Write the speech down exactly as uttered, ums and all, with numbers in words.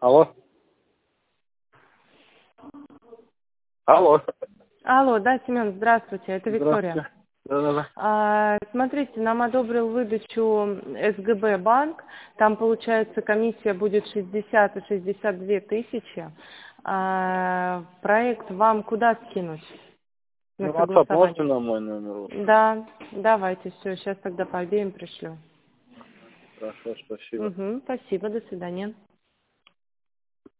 Алло. Алло. Алло, да, Семен, здравствуйте, это Виктория. Здравствуйте. Да-да-да. А, смотрите, нам одобрил выдачу СГБ банк, там получается комиссия будет шестьдесят и шестьдесят две тысячи. А, проект вам куда скинуть? На Ну, WhatsApp можете согласование. на мой номер? Да, давайте, все, сейчас тогда по обеим пришлю. Хорошо, спасибо. Угу, спасибо, до свидания.